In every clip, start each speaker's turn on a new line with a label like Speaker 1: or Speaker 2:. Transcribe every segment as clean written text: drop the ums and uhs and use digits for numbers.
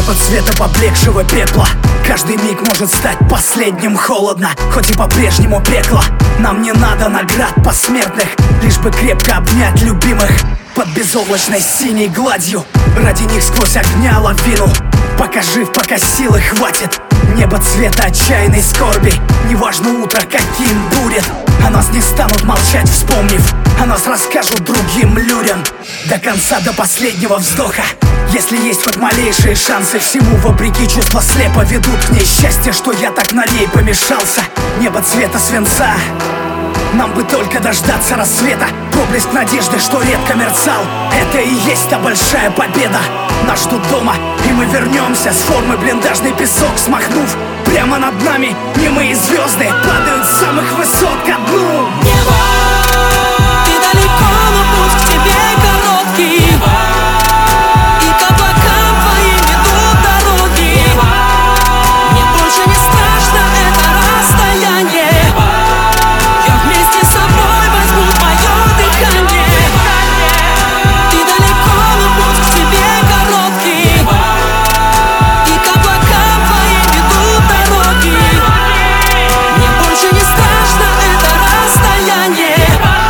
Speaker 1: Небо цвета поблекшего пепла. Каждый миг может стать последним. Холодно, хоть и по-прежнему пекло. Нам не надо наград посмертных, лишь бы крепко обнять любимых под безоблачной синей гладью. Ради них сквозь огня лавину. Пока жив, пока силы хватит. Небо цвета отчаянной скорби. Неважно утро каким будет, о нас не станут молчать, вспомнив. О нас расскажут другим людям. До конца, до последнего вздоха. Если есть хоть малейшие шансы, всему вопреки чувства слепо ведут к ней. Счастье, что я так на ней помешался. Небо цвета свинца. Нам бы только дождаться рассвета. Проблеск надежды, что редко мерцал. Это и есть та большая победа. Нас ждут дома, и мы вернемся с формы блиндажный песок смахнув. Прямо над нами немые звезды падают с самых высот ко дну.
Speaker 2: Небо, ты далеко, но путь к тебе короткий. Небо, и к облакам твоим ведут дороги. Небо, мне больше не страшно это расстояние. Небо, я вместе с собой возьму твое дыхание. Ты далеко, но путь к тебе короткий. Небо, и к облакам твоим ведут дороги. Мне больше не страшно это расстояние.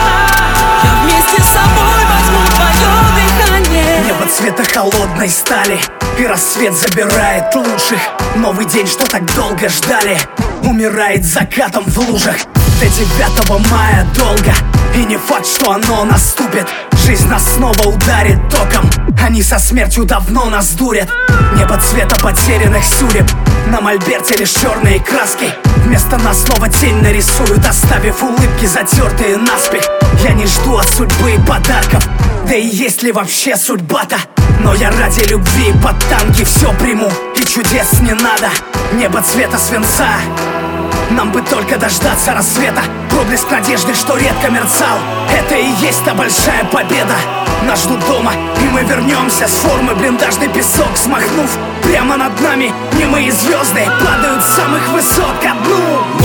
Speaker 2: Я вместе с собой возьму твое дыхание.
Speaker 1: Небо цвета холодной стали, и рассвет забирает лучших. Новый день, что так долго ждали, умирает закатом в лужах. До 9 мая долго, и не факт, что оно наступит. Жизнь нас снова ударит током. Они со смертью давно нас дурят. Небо цвета потерянных судеб. На мольберте лишь черные краски. Вместо нас снова тень нарисуют, оставив улыбки затертые наспех. Я не жду от судьбы подарков, да и есть ли вообще судьба-то? Но я ради любви под танки все приму, и чудес не надо. Небо цвета свинца. Нам бы только дождаться рассвета. Проблеск надежды, что редко мерцал. Это и есть та большая победа. Нас ждут дома, и мы вернемся с формы блиндажный песок смахнув. Прямо над нами немые звезды падают с самых высот ко дну.